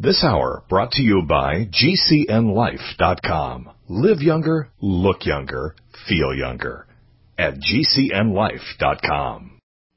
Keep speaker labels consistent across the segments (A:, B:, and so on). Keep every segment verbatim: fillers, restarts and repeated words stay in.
A: This hour brought to you by G C N life dot com. Live younger, look younger, feel younger at G C N life dot com.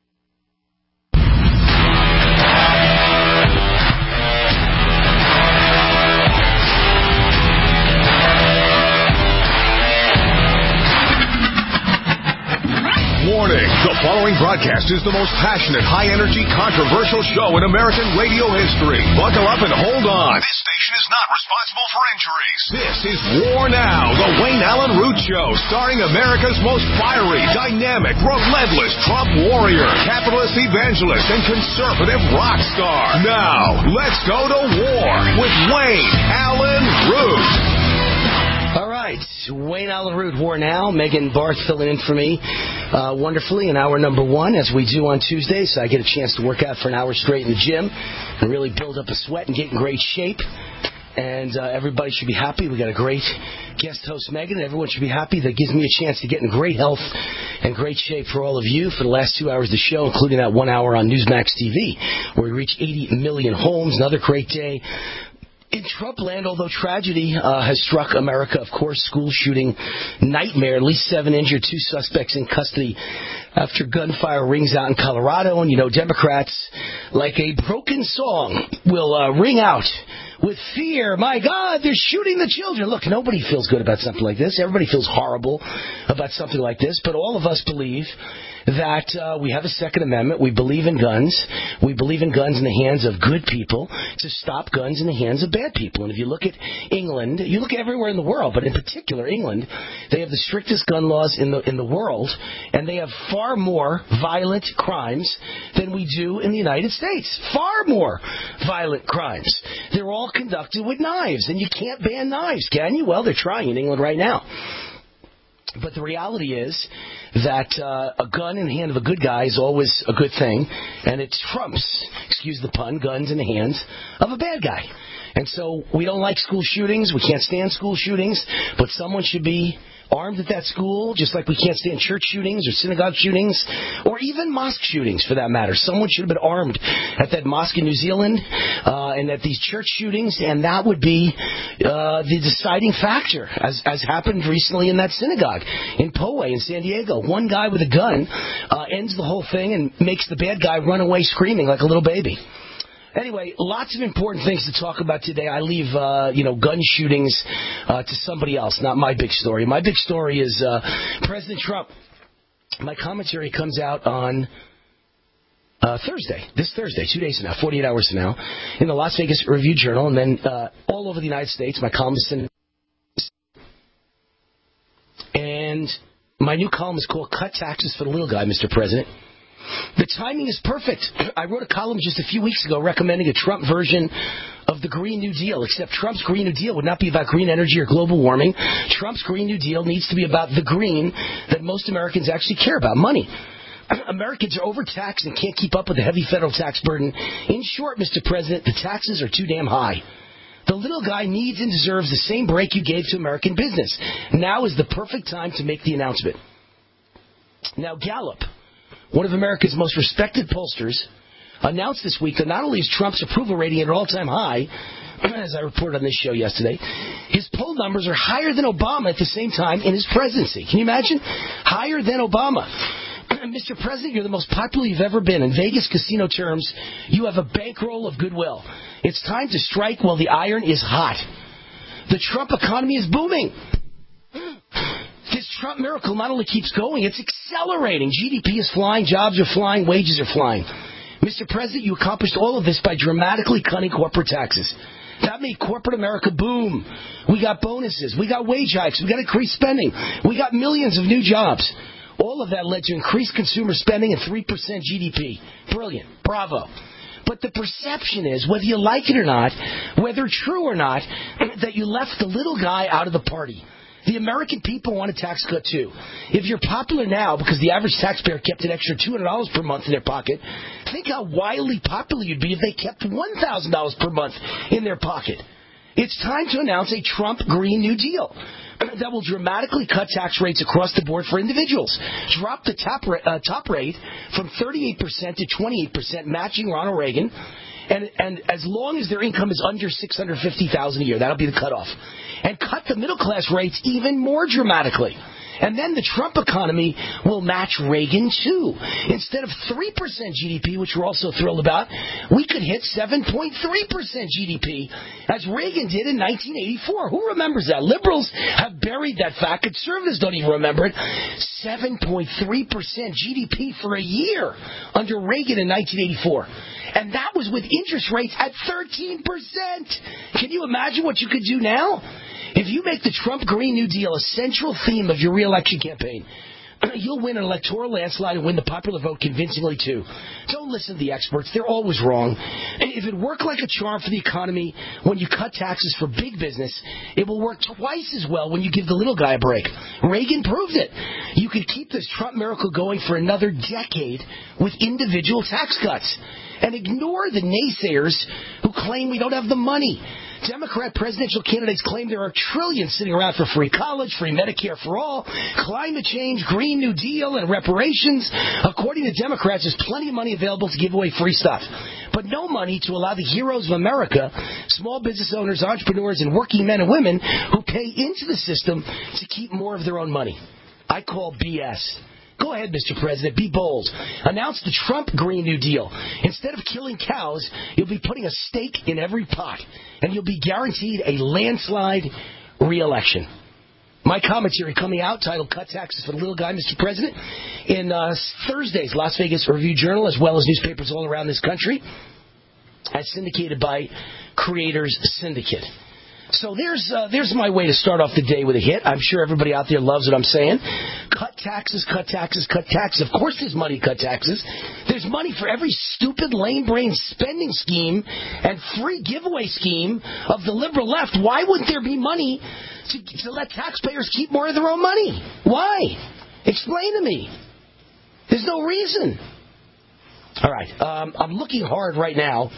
A: Warning, the following broadcast is the most passionate, high-energy, controversial show in American radio history. Buckle up and hold on. This station is not responsible for injuries. This is War Now, the Wayne Allen Root Show, starring America's most fiery, dynamic, relentless Trump warrior, capitalist evangelist, and conservative rock star. Now, let's go to war with Wayne Allen Root.
B: All right, Wayne Allen Root, War Now. Megan Barth filling in for me uh, wonderfully in hour number one, as we do on Tuesdays. So I get a chance to work out for an hour straight in the gym and really build up a sweat and get in great shape. And uh, everybody should be happy. We got a great guest host, Megan, and everyone should be happy. That gives me a chance to get in great health and great shape for all of you for the last two hours of the show, including that one hour on Newsmax T V, where we reach eighty million homes. Another great day in Trump land, although tragedy uh, has struck America. Of course, school shooting nightmare. At least seven injured, two suspects in custody after gunfire rings out in Colorado. And, you know, Democrats, like a broken song, will uh, ring out with fear. My God, they're shooting the children. Look, nobody feels good about something like this. Everybody feels horrible about something like this. But all of us believe that uh, we have a Second Amendment. We believe in guns. We believe in guns in the hands of good people to stop guns in the hands of bad people. And if you look at England, you look everywhere in the world, but in particular England, they have the strictest gun laws in the in the world, and they have far more violent crimes than we do in the United States. Far more violent crimes. They're all conducted with knives, and you can't ban knives, can you? Well, they're trying in England right now. But the reality is that uh, a gun in the hand of a good guy is always a good thing, and it trumps, excuse the pun, guns in the hands of a bad guy. And so we don't like school shootings. We can't stand school shootings, but someone should be armed at that school, just like we can't stand church shootings or synagogue shootings or even mosque shootings, for that matter. Someone should have been armed at that mosque in New Zealand uh, and at these church shootings, and that would be uh, the deciding factor, as, as happened recently in that synagogue in Poway in San Diego. One guy with a gun uh, ends the whole thing and makes the bad guy run away screaming like a little baby. Anyway, lots of important things to talk about today. I leave, uh, you know, gun shootings uh, to somebody else, not my big story. My big story is uh, President Trump. My commentary comes out on uh, Thursday, this Thursday, two days from now, forty-eight hours from now, in the Las Vegas Review-Journal, and then uh, all over the United States. My column is in... And my new column is called Cut Taxes for the Little Guy, Mister President. The timing is perfect. I wrote a column just a few weeks ago recommending a Trump version of the Green New Deal, except Trump's Green New Deal would not be about green energy or global warming. Trump's Green New Deal needs to be about the green that most Americans actually care about, money. Americans are overtaxed and can't keep up with the heavy federal tax burden. In short, Mister President, the taxes are too damn high. The little guy needs and deserves the same break you gave to American business. Now is the perfect time to make the announcement. Now, Gallup, one of America's most respected pollsters, announced this week that not only is Trump's approval rating at an all-time high, as I reported on this show yesterday, his poll numbers are higher than Obama at the same time in his presidency. Can you imagine? Higher than Obama. Mister President, you're the most popular you've ever been. In Vegas casino terms, you have a bankroll of goodwill. It's time to strike while the iron is hot. The Trump economy is booming. This Trump miracle not only keeps going, it's accelerating. G D P is flying, jobs are flying, wages are flying. Mister President, you accomplished all of this by dramatically cutting corporate taxes. That made corporate America boom. We got bonuses, we got wage hikes, we got increased spending, we got millions of new jobs. All of that led to increased consumer spending and three percent G D P. Brilliant. Bravo. But the perception is, whether you like it or not, whether true or not, that you left the little guy out of the party. The American people want a tax cut, too. If you're popular now because the average taxpayer kept an extra two hundred dollars per month in their pocket, think how wildly popular you'd be if they kept one thousand dollars per month in their pocket. It's time to announce a Trump Green New Deal that will dramatically cut tax rates across the board for individuals. Drop the top, ra- uh, top rate from thirty-eight percent to twenty-eight percent, matching Ronald Reagan, and and as long as their income is under six hundred fifty thousand dollars a year, that'll be the cutoff. And cut the middle class rates even more dramatically. And then the Trump economy will match Reagan, too. Instead of three percent G D P, which we're also thrilled about, we could hit seven point three percent G D P, as Reagan did in nineteen eighty-four. Who remembers that? Liberals have buried that fact. Conservatives don't even remember it. seven point three percent G D P for a year under Reagan in nineteen eighty-four. And that was with interest rates at thirteen percent. Can you imagine what you could do now? If you make the Trump Green New Deal a central theme of your re-election campaign, you'll win an electoral landslide and win the popular vote convincingly, too. Don't listen to the experts. They're always wrong. If it worked like a charm for the economy when you cut taxes for big business, it will work twice as well when you give the little guy a break. Reagan proved it. You could keep this Trump miracle going for another decade with individual tax cuts. And ignore the naysayers who claim we don't have the money. Democrat presidential candidates claim there are trillions sitting around for free college, free Medicare for all, climate change, Green New Deal, and reparations. According to Democrats, there's plenty of money available to give away free stuff, but no money to allow the heroes of America, small business owners, entrepreneurs, and working men and women who pay into the system to keep more of their own money. I call B S. Go ahead, Mister President. Be bold. Announce the Trump Green New Deal. Instead of killing cows, you'll be putting a stake in every pot, and you'll be guaranteed a landslide re-election. My commentary coming out, titled Cut Taxes for the Little Guy, Mister President, in uh, Thursday's Las Vegas Review-Journal, as well as newspapers all around this country, as syndicated by Creators Syndicate. So there's uh, there's my way to start off the day with a hit. I'm sure everybody out there loves what I'm saying. Cut taxes, cut taxes, cut taxes. Of course there's money to cut taxes. There's money for every stupid, lame-brained spending scheme and free giveaway scheme of the liberal left. Why wouldn't there be money to, to let taxpayers keep more of their own money? Why? Explain to me. There's no reason. All right. Um, I'm looking hard right now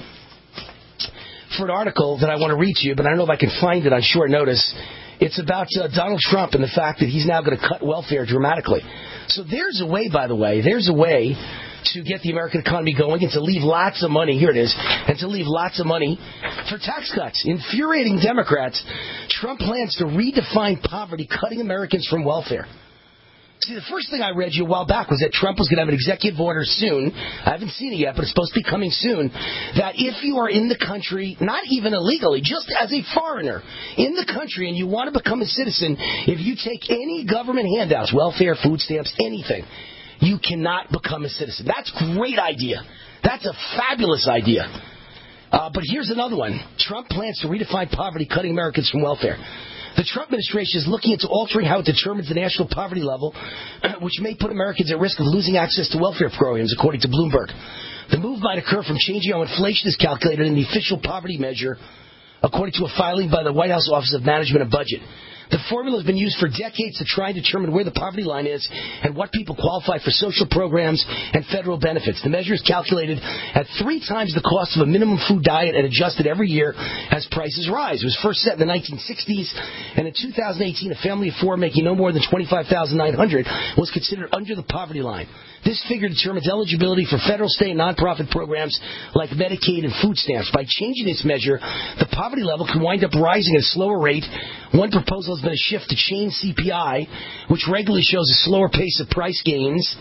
B: for an article that I want to read to you, but I don't know if I can find it on short notice. It's about uh, Donald Trump and the fact that he's now going to cut welfare dramatically. So there's a way, by the way, there's a way to get the American economy going and to leave lots of money, here it is, and to leave lots of money for tax cuts. Infuriating Democrats, Trump plans to redefine poverty, cutting Americans from welfare. See, the first thing I read you a while back was that Trump was going to have an executive order soon. I haven't seen it yet, but it's supposed to be coming soon. That if you are in the country, not even illegally, just as a foreigner in the country and you want to become a citizen, if you take any government handouts, welfare, food stamps, anything, you cannot become a citizen. That's a great idea. That's a fabulous idea. Uh, but here's another one. Trump plans to redefine poverty, cutting Americans from welfare. The Trump administration is looking into altering how it determines the national poverty level, which may put Americans at risk of losing access to welfare programs, according to Bloomberg. The move might occur from changing how inflation is calculated in the official poverty measure, according to a filing by the White House Office of Management and Budget. The formula has been used for decades to try and determine where the poverty line is and what people qualify for social programs and federal benefits. The measure is calculated at three times the cost of a minimum food diet and adjusted every year as prices rise. It was first set in the nineteen sixties, and in two thousand eighteen, a family of four making no more than twenty-five thousand nine hundred dollars was considered under the poverty line. This figure determines eligibility for federal, state, and nonprofit programs like Medicaid and food stamps. By changing this measure, the poverty level can wind up rising at a slower rate. One proposal has been a shift to chain C P I, which regularly shows a slower pace of price gains.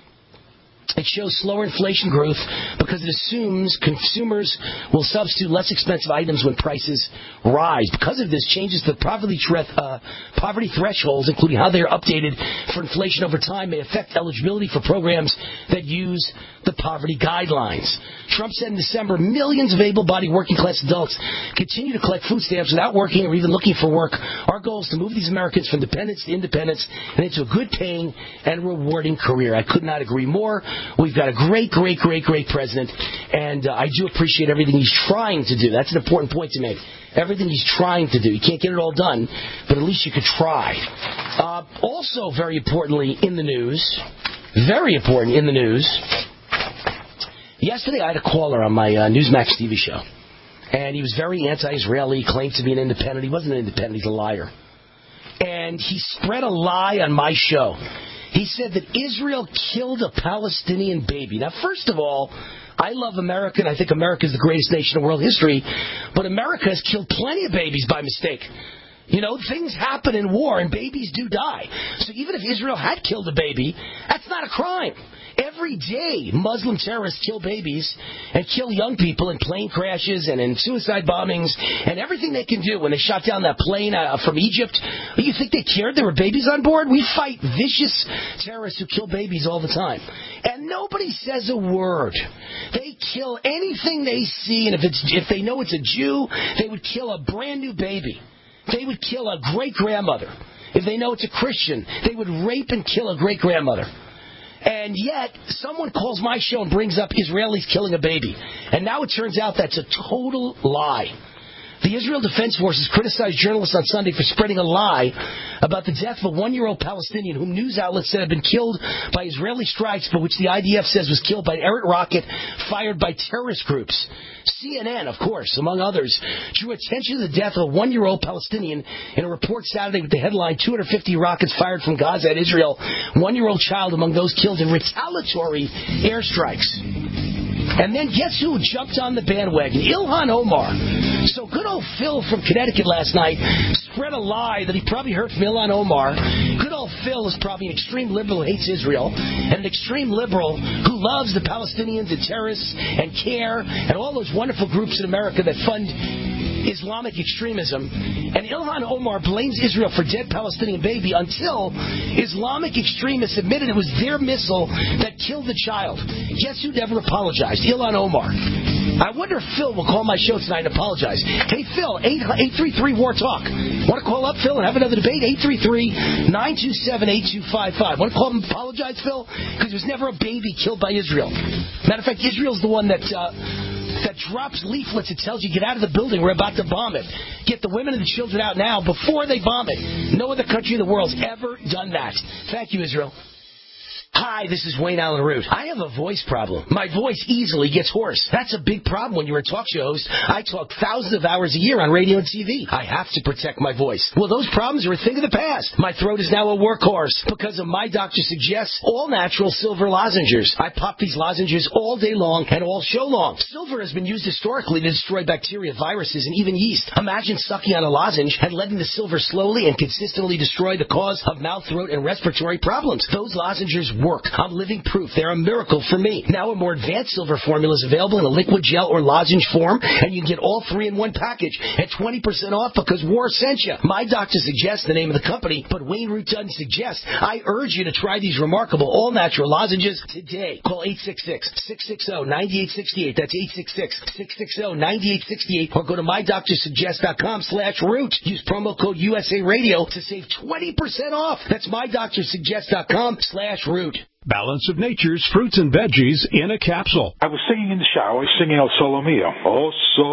B: It shows slower inflation growth because it assumes consumers will substitute less expensive items when prices rise. Because of this, changes to poverty, tre- uh, poverty thresholds, including how they are updated for inflation over time, may affect eligibility for programs that use the poverty guidelines. Trump said in December, millions of able-bodied working-class adults continue to collect food stamps without working or even looking for work. Our goal is to move these Americans from dependence to independence and into a good-paying and rewarding career. I could not agree more. We've got a great, great, great, great president, and uh, I do appreciate everything he's trying to do. That's an important point to make. Everything he's trying to do. You can't get it all done, but at least you could try. Uh, also, very importantly in the news, very important in the news, yesterday I had a caller on my uh, Newsmax T V show, and he was very anti-Israeli, claimed to be an independent. He wasn't an independent, he's a liar. And he spread a lie on my show. He said that Israel killed a Palestinian baby. Now, first of all, I love America, and I think America is the greatest nation in world history, but America has killed plenty of babies by mistake. You know, things happen in war, and babies do die. So even if Israel had killed a baby, that's not a crime. Every day, Muslim terrorists kill babies and kill young people in plane crashes and in suicide bombings and everything they can do. When they shot down that plane uh, from Egypt, you think they cared there were babies on board? We fight vicious terrorists who kill babies all the time. And nobody says a word. They kill anything they see, and if it's if they know it's a Jew, they would kill a brand new baby. They would kill a great-grandmother. If they know it's a Christian, they would rape and kill a great-grandmother. And yet, someone calls my show and brings up Israelis killing a baby. And now it turns out that's a total lie. The Israel Defense Forces criticized journalists on Sunday for spreading a lie about the death of a one-year-old Palestinian whom news outlets said had been killed by Israeli strikes, but which the I D F says was killed by an errant rocket fired by terrorist groups. C N N, of course, among others, drew attention to the death of a one-year-old Palestinian in a report Saturday with the headline, two hundred fifty rockets fired from Gaza at Israel, one-year-old child among those killed in retaliatory airstrikes. And then guess who jumped on the bandwagon? Ilhan Omar. So good old Phil from Connecticut last night spread a lie that he probably heard from Ilhan Omar. Good old Phil is probably an extreme liberal who hates Israel, and an extreme liberal who loves the Palestinians and terrorists and CARE and all those wonderful groups in America that fund Islamic extremism. And Ilhan Omar blames Israel for dead Palestinian baby until Islamic extremists admitted it was their missile that killed the child. Guess who never apologized? Ilhan Omar. I wonder if Phil will call my show tonight and apologize. Hey, Phil, eight three three war talk. Want to call up, Phil, and have another debate? eight three three, nine two seven, eight two five five. Want to call him and apologize, Phil? Because there was never a baby killed by Israel. Matter of fact, Israel's the one that... Uh, that drops leaflets that tells you get out of the building, we're about to bomb it. Get the women and the children out now before they bomb it. No other country in the world's ever done that. Thank you, Israel. Hi, this is Wayne Allen Root. I have a voice problem. My voice easily gets hoarse. That's a big problem when you're a talk show host. I talk thousands of hours a year on radio and T V. I have to protect my voice. Well, those problems are a thing of the past. My throat is now a workhorse because of My Doctor Suggests all-natural silver lozenges. I pop these lozenges all day long and all show long. Silver has been used historically to destroy bacteria, viruses, and even yeast. Imagine sucking on a lozenge and letting the silver slowly and consistently destroy the cause of mouth, throat, and respiratory problems. Those lozenges work. I'm living proof. They're a miracle for me. Now a more advanced silver formula is available in a liquid gel or lozenge form, and you can get all three in one package at twenty percent off because War sent you. My Doctor Suggests the name of the company, but Wayne Root doesn't suggest. I urge you to try these remarkable all-natural lozenges today. Call eight six six, six six zero, nine eight six eight. That's eight six six, six six zero, nine eight six eight. Or go to my doctor suggest dot com slash root. Use promo code U S A Radio to save twenty percent off. That's my doctor suggest dot com slash root.
C: Balance of Nature's fruits and veggies in a capsule.
D: I was singing in the shower, singing El Solo Mio. Oh,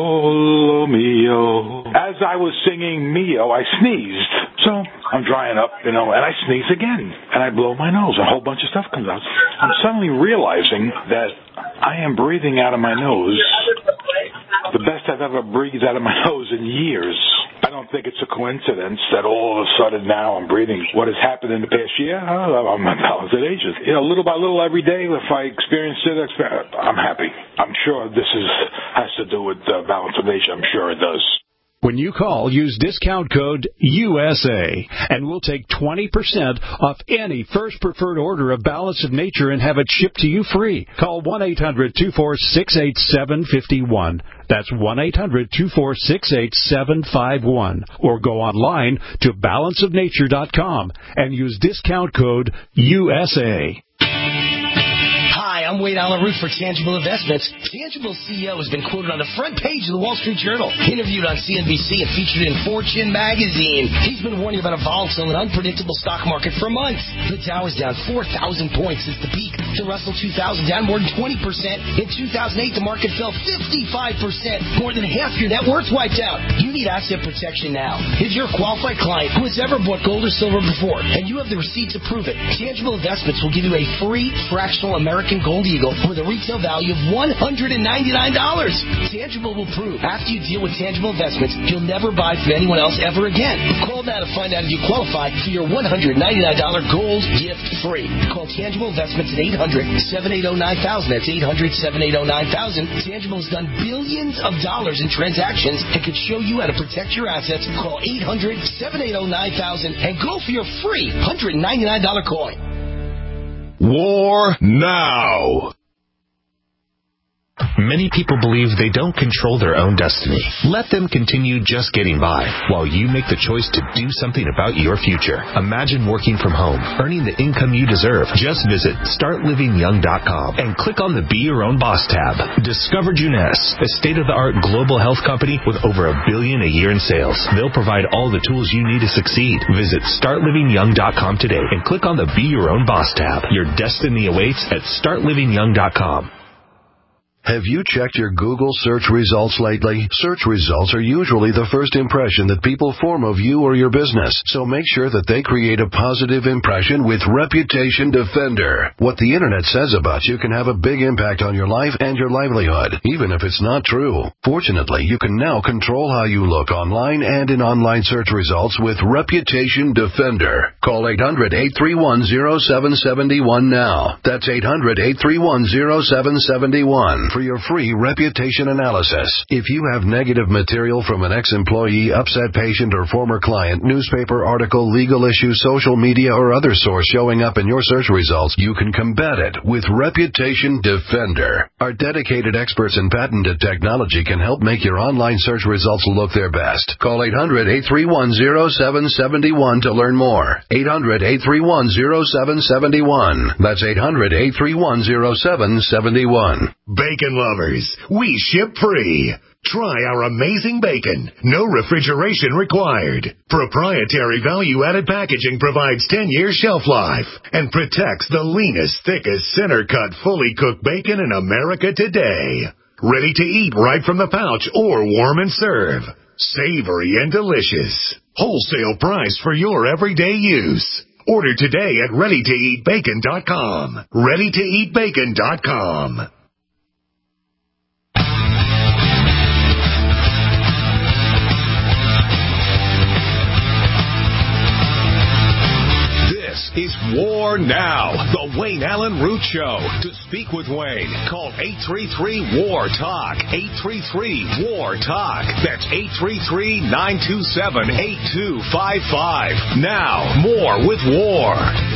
D: Solo Mio. As I was singing Mio, I sneezed. So I'm drying up, you know, and I sneeze again. And I blow my nose. A whole bunch of stuff comes out. I'm suddenly realizing that I am breathing out of my nose the best I've ever breathed out of my nose in years. I don't think it's a coincidence that all of a sudden now I'm breathing what has happened in the past year. I'm a talented agent. You know, little by little every day, if I experience it, I'm happy. I'm sure this is has to do with uh, balance of nature. I'm sure it does.
C: When you call, use discount code U S A, and we'll take twenty percent off any first preferred order of Balance of Nature and have it shipped to you free. Call one eight hundred, two four six, eight seven five one. That's one eight hundred, two four six, eight seven five one. Or go online to balance of nature dot com and use discount code U S A.
B: Hi, I'm Wayne Allen Root for Tangible Investments. Tangible C E O has been quoted on the front page of the Wall Street Journal, interviewed on C N B C, and featured in Fortune magazine. He's been warning about a volatile and unpredictable stock market for months. The Dow is down four thousand points since the peak. The Russell two thousand down more than twenty percent. In two thousand eight, the market fell fifty-five percent. More than half your net worth wiped out. You need asset protection now. If you're a qualified client who has ever bought gold or silver before, and you have the receipts to prove it, Tangible Investments will give you a free fractional American gold Eagle with a retail value of one hundred ninety-nine dollars. Tangible will prove after you deal with Tangible Investments, you'll never buy from anyone else ever again. Call now to find out if you qualify for your one hundred ninety-nine dollars gold gift free. Call Tangible Investments at eight hundred, seven eight zero, nine thousand. That's eight hundred, seven eight zero, nine thousand. Tangible has done billions of dollars in transactions and can show you how to protect your assets. Call eight hundred, seven eight zero, nine thousand and go for your free one hundred ninety-nine dollars coin.
A: War now.
E: Many people believe they don't control their own destiny. Let them continue just getting by while you make the choice to do something about your future. Imagine working from home, earning the income you deserve. Just visit start living young dot com and click on the Be Your Own Boss tab. Discover Juness, a state-of-the-art global health company with over a billion a year in sales. They'll provide all the tools you need to succeed. Visit start living young dot com today and click on the Be Your Own Boss tab. Your destiny awaits at start living young dot com.
F: Have you checked your Google search results lately? Search results are usually the first impression that people form of you or your business, so make sure that they create a positive impression with Reputation Defender. What the Internet says about you can have a big impact on your life and your livelihood, even if it's not true. Fortunately, you can now control how you look online and in online search results with Reputation Defender. Call eight hundred, eight three one, zero seven seven one now. That's eight hundred, eight three one, zero seven seven one. For your free reputation analysis. If you have negative material from an ex-employee, upset patient, or former client, newspaper article, legal issue, social media, or other source showing up in your search results, you can combat it with Reputation Defender. Our dedicated experts in patented technology can help make your online search results look their best. Call eight hundred, eight three one, zero seven seven one to learn more. eight hundred, eight three one, zero seven seven one. That's eight hundred, eight three one, zero seven seven one.
A: Bacon lovers, we ship free. Try our amazing bacon. No refrigeration required. Proprietary value-added packaging provides ten years shelf life and protects the leanest, thickest, center-cut, fully cooked bacon in America today. Ready to eat right from the pouch or warm and serve. Savory and delicious. Wholesale price for your everyday use. Order today at ready to eat bacon dot com. ready to eat bacon dot com. This is War Now, the Wayne Allen Root Show. To speak with Wayne, call eight three three, W A R, TALK, eight three three, W A R, TALK. That's eight three three, nine two seven, eight two five five. Now, more with War.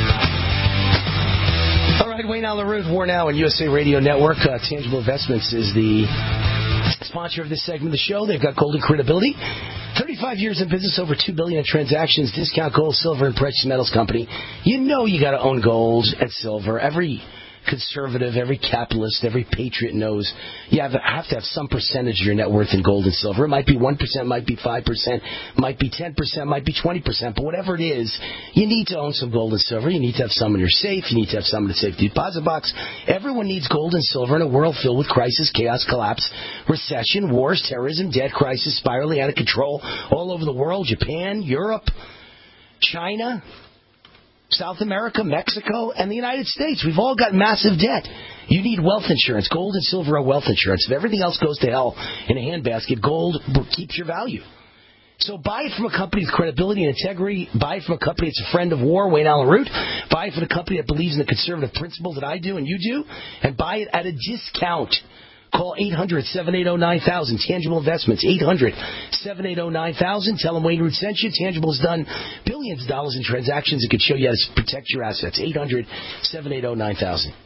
B: All right, Wayne Allen Root, War Now on U S A Radio Network. Uh, Tangible Investments is the sponsor of this segment of the show. They've got golden credibility. thirty-five years in business, over two billion dollars in transactions, discount gold, silver, and precious metals company. You know you got to own gold and silver. Every conservative, every capitalist, every patriot knows you have, have to have some percentage of your net worth in gold and silver. It might be one percent, might be five percent, might be ten percent, might be twenty percent, but whatever it is, you need to own some gold and silver. You need to have some in your safe. You need to have some in the safety deposit box. Everyone needs gold and silver in a world filled with crisis, chaos, collapse, recession, wars, terrorism, debt crisis, spiraling out of control all over the world. Japan, Europe, China, South America, Mexico, and the United States. We've all got massive debt. You need wealth insurance. Gold and silver are wealth insurance. If everything else goes to hell in a handbasket, gold keeps your value. So buy it from a company with credibility and integrity. Buy it from a company that's a friend of war, Wayne Allen Root. Buy it from a company that believes in the conservative principle that I do and you do. And buy it at a discount. Call eight hundred, seven eight zero, nine thousand. Tangible Investments, eight hundred, seven eight zero, nine thousand. Tell them Wayne Root sent you. Tangible has done billions of dollars in transactions. It could show you how to protect your assets. eight hundred, seven eight zero, nine thousand.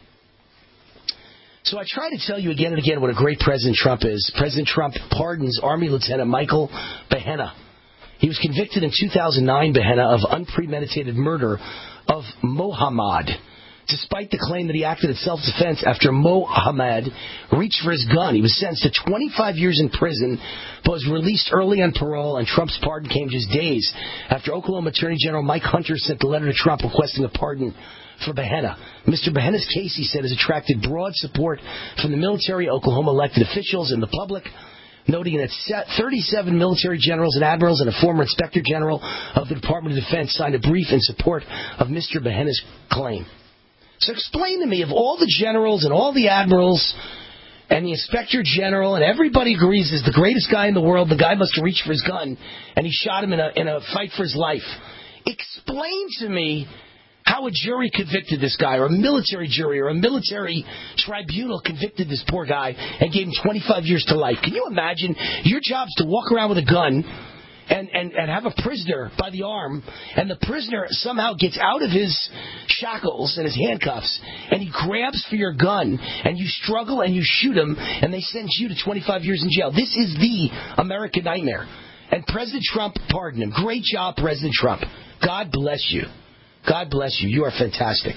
B: So I try to tell you again and again what a great President Trump is. President Trump pardons Army Lieutenant Michael Behenna. He was convicted in two thousand nine, Behenna, of unpremeditated murder of Mohammed, despite the claim that he acted in self-defense after Mohammed reached for his gun. He was sentenced to twenty-five years in prison, but was released early on parole, and Trump's pardon came just days after Oklahoma Attorney General Mike Hunter sent a letter to Trump requesting a pardon for Behenna. Mister Behenna's case, he said, has attracted broad support from the military, Oklahoma elected officials, and the public, noting that thirty-seven military generals and admirals and a former inspector general of the Department of Defense signed a brief in support of Mister Behenna's claim. So explain to me, of all the generals and all the admirals and the inspector general, and everybody agrees is the greatest guy in the world, the guy must have reached for his gun, and he shot him in a, in a fight for his life. Explain to me how a jury convicted this guy, or a military jury, or a military tribunal convicted this poor guy and gave him twenty-five years to life. Can you imagine? Your job's to walk around with a gun and, and, and have a prisoner by the arm, and the prisoner somehow gets out of his shackles and his handcuffs, and he grabs for your gun, and you struggle and you shoot him, and they send you to twenty-five years in jail. This is the American nightmare. And President Trump pardoned him. Great job, President Trump. God bless you. God bless you. You are fantastic.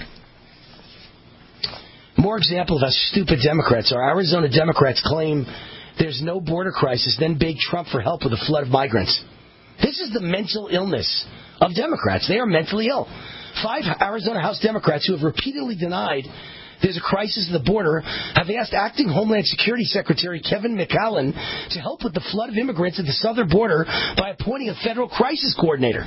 B: More example of how stupid Democrats are. Arizona Democrats claim there's no border crisis, then beg Trump for help with a flood of migrants. This is the mental illness of Democrats. They are mentally ill. Five Arizona House Democrats who have repeatedly denied there's a crisis at the border have asked Acting Homeland Security Secretary Kevin McAllen to help with the flood of immigrants at the southern border by appointing a federal crisis coordinator.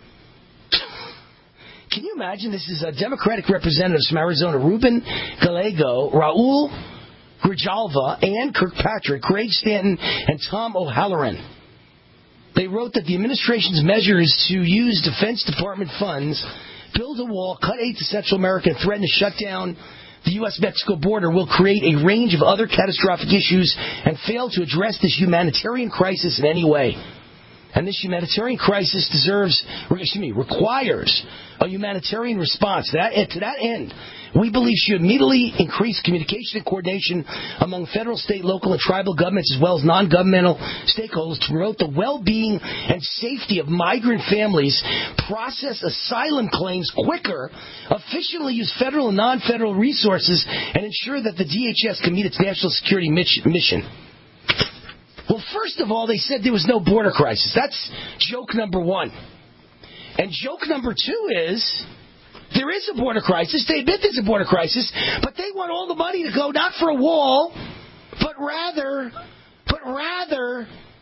B: Can you imagine? This is a Democratic representatives from Arizona, Ruben Gallego, Raul Grijalva, Ann Kirkpatrick, Greg Stanton, and Tom O'Halloran. They wrote that the administration's measures to use Defense Department funds, build a wall, cut aid to Central America, and threaten to shut down the U S Mexico border will create a range of other catastrophic issues and fail to address this humanitarian crisis in any way. And this humanitarian crisis deserves, excuse me, requires a humanitarian response. To that, to that end, we believe should immediately increase communication and coordination among federal, state, local, and tribal governments as well as non-governmental stakeholders to promote the well-being and safety of migrant families, process asylum claims quicker, efficiently use federal and non-federal resources, and ensure that the D H S can meet its national security mission. Well, first of all, they said there was no border crisis. That's joke number one. And joke number two is there is a border crisis. They admit there's a border crisis, but they want all the money to go not for a wall, but rather, but rather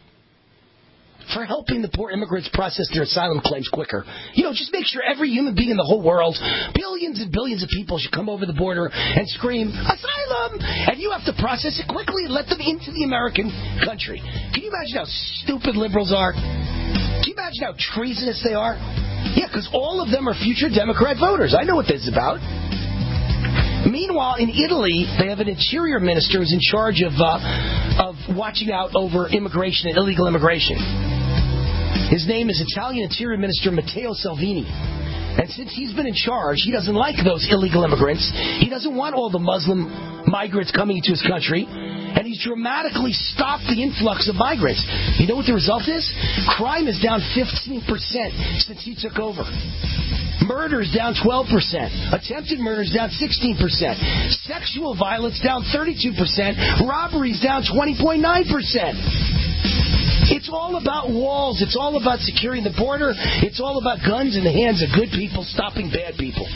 B: for helping the poor immigrants process their asylum claims quicker. You know, just make sure every human being in the whole world, billions and billions of people should come over the border and scream, asylum! And you have to process it quickly and let them into the American country. Can you imagine how stupid liberals are? Can you imagine how treasonous they are? Yeah, because all of them are future Democrat voters. I know what this is about. Meanwhile, in Italy, they have an interior minister who's in charge of uh, of watching out over immigration and illegal immigration. His name is Italian Interior Minister Matteo Salvini. And since he's been in charge, he doesn't like those illegal immigrants. He doesn't want all the Muslim migrants coming into his country. And he's dramatically stopped the influx of migrants. You know what the result is? Crime is down fifteen percent since he took over. Murders down twelve percent. Attempted murders down sixteen percent. Sexual violence down thirty-two percent. Robberies down twenty point nine percent. It's all about walls. It's all about securing the border. It's all about guns in the hands of good people stopping bad people.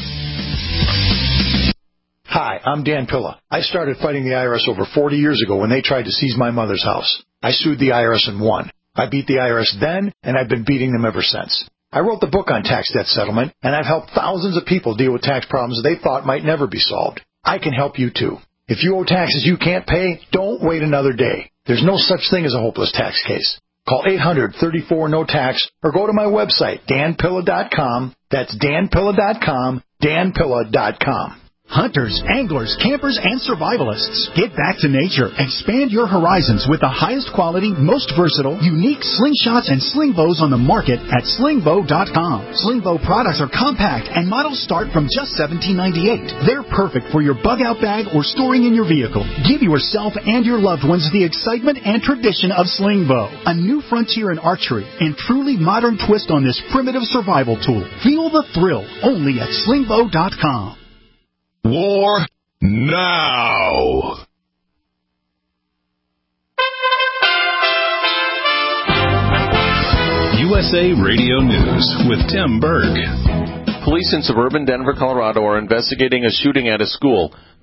G: Hi, I'm Dan Pilla. I started fighting the I R S over forty years ago when they tried to seize my mother's house. I sued the I R S and won. I beat the I R S then, and I've been beating them ever since. I wrote the book on tax debt settlement, and I've helped thousands of people deal with tax problems they thought might never be solved. I can help you too. If you owe taxes you can't pay, don't wait another day. There's no such thing as a hopeless tax case. Call eight hundred, thirty-four, no tax or go to my website, dan pilla dot com. That's dan pilla dot com, dan pilla dot com.
H: Hunters, anglers, campers, and survivalists. Get back to nature. Expand your horizons with the highest quality, most versatile, unique slingshots and sling bows on the market at sling bow dot com. Sling bow products are compact and models start from just seventeen ninety-eight. They're perfect for your bug out bag or storing in your vehicle. Give yourself and your loved ones the excitement and tradition of sling bow. A new frontier in archery and truly modern twist on this primitive survival tool. Feel the thrill only at sling bow dot com.
A: War now. U S A Radio News with Tim Berg.
I: Police in suburban Denver, Colorado are investigating a shooting at a school.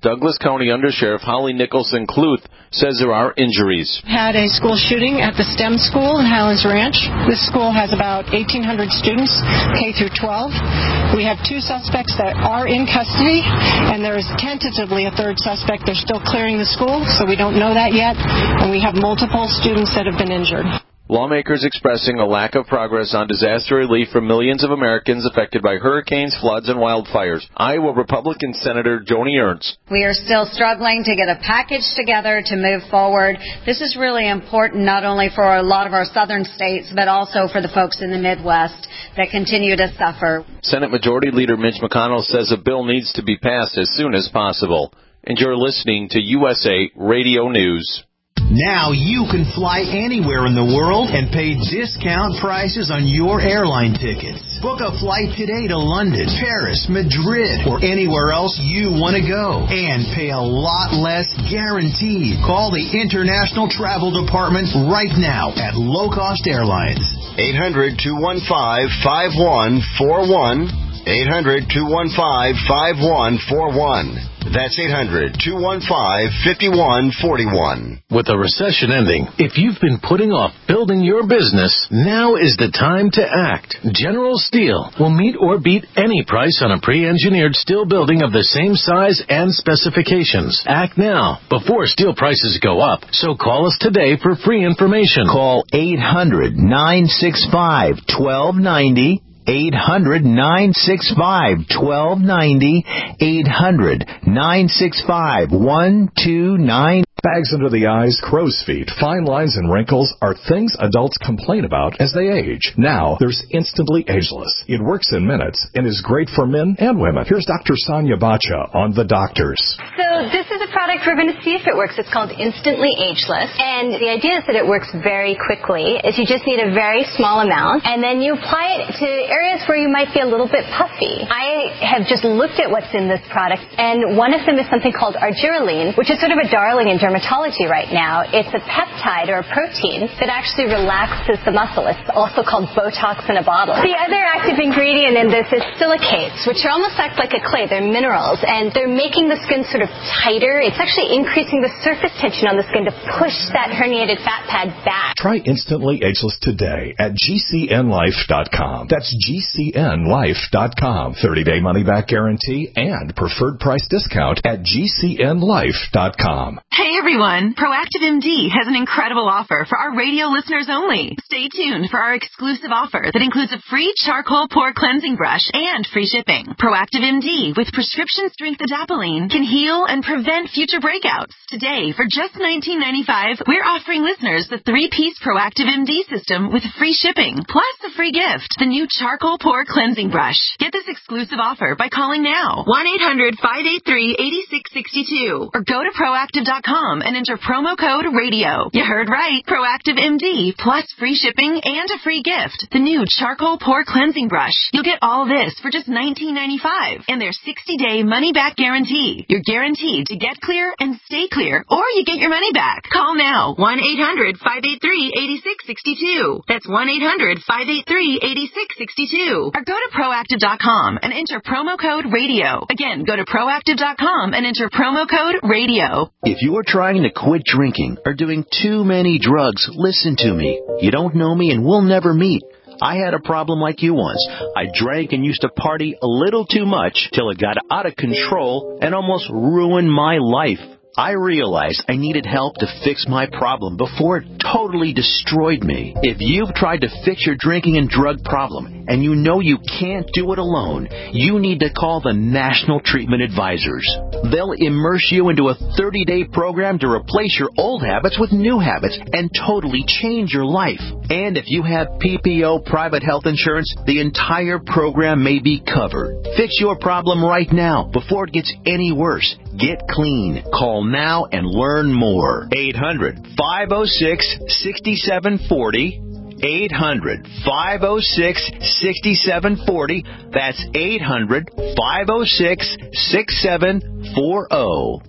I: Douglas County Undersheriff Holly Nicholson-Kluth says there are injuries.
J: Had a school shooting at the STEM school in Highlands Ranch. This school has about eighteen hundred students, K through twelve. We have two suspects that are in custody, and there is tentatively a third suspect. They're still clearing the school, so we don't know that yet. And we have multiple students that have been injured.
I: Lawmakers expressing a lack of progress on disaster relief for millions of Americans affected by hurricanes, floods, and wildfires. Iowa Republican Senator Joni Ernst.
K: We are still struggling to get a package together to move forward. This is really important not only for a lot of our southern states, but also for the folks in the Midwest that continue to suffer.
I: Senate Majority Leader Mitch McConnell says a bill needs to be passed as soon as possible. And you're listening to U S A Radio News.
L: Now you can fly anywhere in the world and pay discount prices on your airline tickets. Book a flight today to London, Paris, Madrid, or anywhere else you want to go. And pay a lot less guaranteed. Call the International Travel Department right now at Low Cost Airlines.
M: eight hundred, two one five, five one four one. eight hundred, two one five, five one four one. That's eight hundred, two one five, five one four one.
N: With the recession ending, if you've been putting off building your business, now is the time to act. General Steel will meet or beat any price on a pre-engineered steel building of the same size and specifications. Act now, before steel prices go up. So call us today for free information.
O: Call eight hundred, nine six five, one two nine zero. eight hundred, nine six five, one two nine zero. eight hundred, nine six five, one two nine zero.
P: Bags under the eyes, crow's feet, fine lines, and wrinkles are things adults complain about as they age. Now, there's Instantly Ageless. It works in minutes and is great for men and women. Here's Doctor Sonia Bacha on The Doctors.
Q: So this is a product we're going to see if it works. It's called Instantly Ageless. And the idea is that it works very quickly. Is you just need a very small amount, and then you apply it to areas where you might be a little bit puffy. I have just looked at what's in this product, and one of them is something called argireline, which is sort of a darling in dermatology right now. It's a peptide or a protein that actually relaxes the muscle. It's also called Botox in a bottle. The other active ingredient in this is silicates, which are almost act like a clay. They're minerals, and they're making the skin sort of tighter. It's actually increasing the surface tension on the skin to push that herniated fat pad back.
P: Try Instantly Ageless today at G C N life dot com. That's G C N life dot com. thirty-day money-back guarantee and preferred price discount at G C N life dot com.
R: Hey everyone, Proactive M D has an incredible offer for our radio listeners only. Stay tuned for our exclusive offer that includes a free charcoal pore cleansing brush and free shipping. Proactive M D with prescription strength adapalene can heal and prevent future breakouts. Today, for just nineteen ninety-five dollars, we're offering listeners the three-piece Proactive M D system with free shipping, plus a free gift, the new charcoal pore cleansing brush. Get this exclusive offer by calling now, one eight hundred, five eight three, eight six six two, or go to proactive dot com and enter promo code radio. You heard right. Proactive M D plus free shipping and a free gift. The new charcoal pore cleansing brush. You'll get all this for just nineteen ninety-five dollars and their sixty-day money-back guarantee. You're guaranteed to get clear and stay clear, or you get your money back. Call now. one eight hundred, five eight three, eight six six two. That's one eight hundred, five eight three, eight six six two. Or go to proactive dot com and enter promo code radio. Again, go to proactive dot com and enter promo code radio.
O: If you're trying to quit drinking or doing too many drugs, listen to me. You don't know me and we'll never meet. I had a problem like you once. I drank and used to party a little too much till it got out of control and almost ruined my life. I realized I needed help to fix my problem before it totally destroyed me. If you've tried to fix your drinking and drug problem and you know you can't do it alone, you need to call the National Treatment Advisors. They'll immerse you into a thirty-day program to replace your old habits with new habits and totally change your life. And if you have P P O private health insurance, the entire program may be covered. Fix your problem right now before it gets any worse. Get clean. Call now and learn more. eight hundred, five oh six, six seven four oh. eight hundred, five oh six, six seven four oh. That's eight hundred, five oh six, six seven four oh.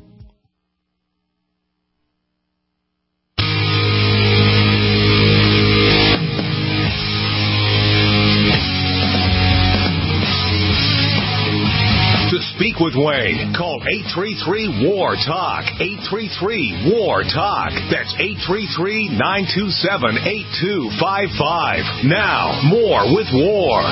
A: To speak with with Wayne. Call eight three three, W A R, TALK. eight three three, W A R, TALK. That's eight three three, nine two seven, eight two five five. Now, more with War.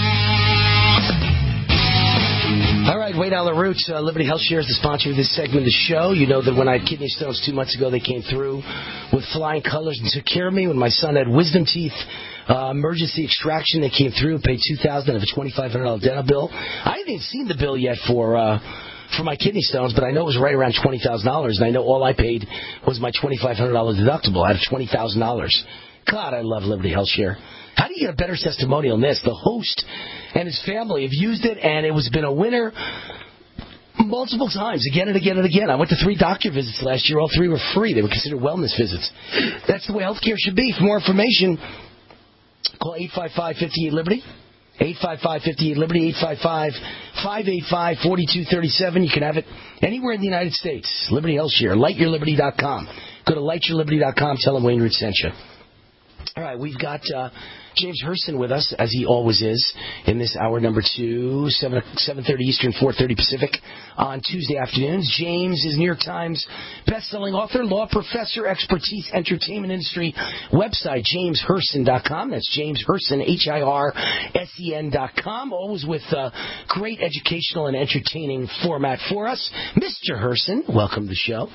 B: All right, Wayne Allyn Root, uh, Liberty Health Share is the sponsor of this segment of the show. You know that when I had kidney stones two months ago, they came through with flying colors and took care of me. When my son had wisdom teeth uh, emergency extraction, they came through, paid two thousand dollars of a twenty-five hundred dollars dental bill. I haven't even seen the bill yet for uh, for my kidney stones, but I know it was right around twenty thousand dollars, and I know all I paid was my twenty-five hundred dollars deductible out of twenty thousand dollars. God, I love Liberty Health Share. How do you get a better testimonial than this? The host and his family have used it, and it was been a winner multiple times, again and again and again. I went to three doctor visits last year. All three were free. They were considered wellness visits. That's the way healthcare should be. For more information, call eight five five, five eight, Liberty. eight five five, five eight, Liberty. eight five five, five eight five, four two three seven. You can have it anywhere in the United States. Liberty Health Share. light your liberty dot com. Go to light your liberty dot com. Tell them Wayne Root sent you. All right, we've got uh, James Hurston with us, as he always is, in this hour number two, seven thirty Eastern, four thirty Pacific, on Tuesday afternoons. James is New York Times best-selling author, law professor, expertise, entertainment industry, website, james hurston dot com. That's James Hurston, H I R S E N dot com, always with uh, great educational and entertaining format for us. Mister Hurston, welcome to the show.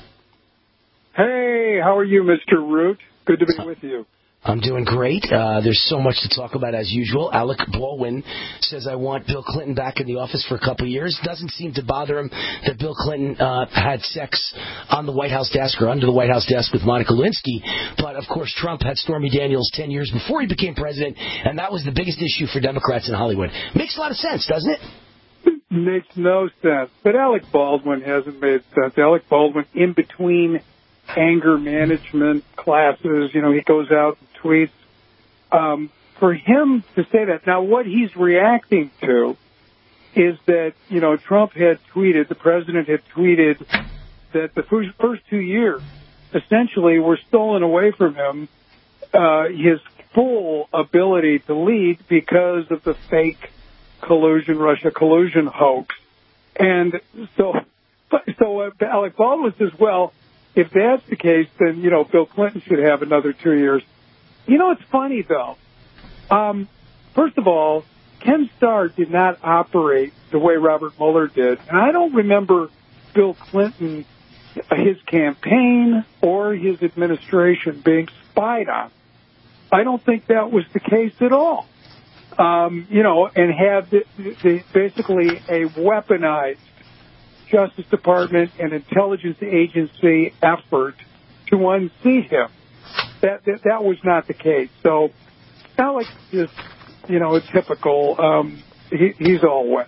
S: Hey, how are you, Mister Root? Good to be with you.
B: I'm doing great. Uh, there's so much to talk about as usual. Alec Baldwin says, I want Bill Clinton back in the office for a couple of years. Doesn't seem to bother him that Bill Clinton uh, had sex on the White House desk or under the White House desk with Monica Lewinsky. But, of course, Trump had Stormy Daniels ten years before he became president, and that was the biggest issue for Democrats in Hollywood. Makes a lot of sense, doesn't it?
S: Makes no sense. But Alec Baldwin hasn't made sense. Alec Baldwin, in between anger management classes, you know, he goes out and tweets. Um, for him to say that, now what he's reacting to is that, you know, Trump had tweeted, the president had tweeted that the first, first two years essentially were stolen away from him, uh, his full ability to lead because of the fake collusion, Russia collusion hoax. And so, so uh, Alec Baldwin says, well, if that's the case, then, you know, Bill Clinton should have another two years. You know, it's funny, though. Um, first of all, Ken Starr did not operate the way Robert Mueller did. And I don't remember Bill Clinton, his campaign, or his administration being spied on. I don't think that was the case at all. Um, you know, and have the, the, basically a weaponized Justice Department and intelligence agency effort to unseat him. That, that that was not the case. So Alex is, you know, it's typical. Um, he, he's all wet.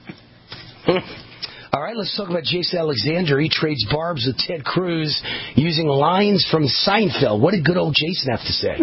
B: All right, let's talk about Jason Alexander. He trades barbs with Ted Cruz using lines from Seinfeld. What did good old Jason have to say?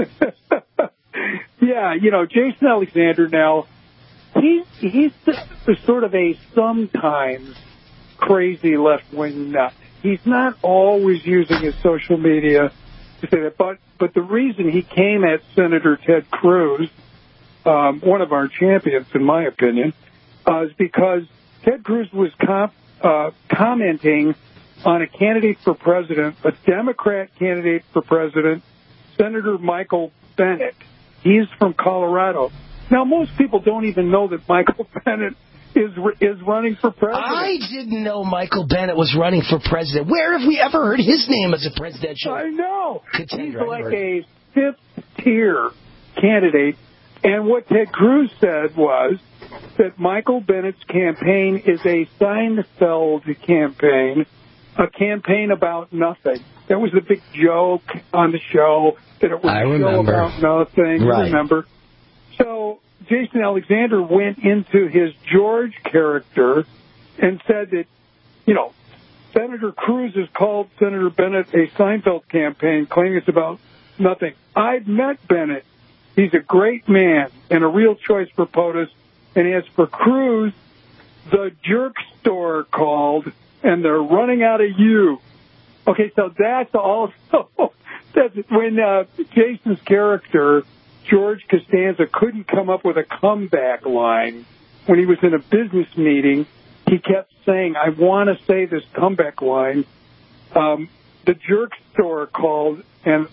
S: Yeah, you know, Jason Alexander now, he's, he's the, the sort of a sometimes crazy left-wing nut. He's not always using his social media to say that, but, but the reason he came at Senator Ted Cruz, um, one of our champions, in my opinion, uh, is because Ted Cruz was com- uh, commenting on a candidate for president, a Democrat candidate for president, Senator Michael Bennet. He's from Colorado. Now, most people don't even know that Michael Bennet is is running for president.
B: I didn't know Michael Bennet was running for president. Where have we ever heard his name as a presidential
S: I know.
B: contender?
S: He's like a fifth-tier candidate. And what Ted Cruz said was that Michael Bennett's campaign is a Seinfeld campaign, a campaign about nothing. That was the big joke on the show, that it was
B: I
S: a
B: remember.
S: show about nothing.
B: Right.
S: You remember? So Jason Alexander went into his George character and said that, you know, Senator Cruz has called Senator Bennet a Seinfeld campaign, claiming it's about nothing. I've met Bennet. He's a great man and a real choice for POTUS. And as for Cruz, the jerk store called, and they're running out of you. Okay, so that's also, that's when uh, Jason's character, George Costanza, couldn't come up with a comeback line when he was in a business meeting. he kept saying, I want to say this comeback line. Um, the jerk store called, and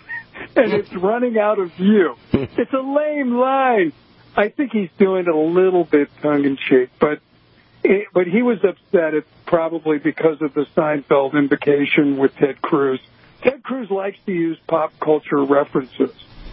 S: and it's running out of you. It's a lame line. I think he's doing it a little bit tongue-in-cheek, but it, but he was upset. It's probably because of the Seinfeld invocation with Ted Cruz. Ted Cruz likes to use pop culture references,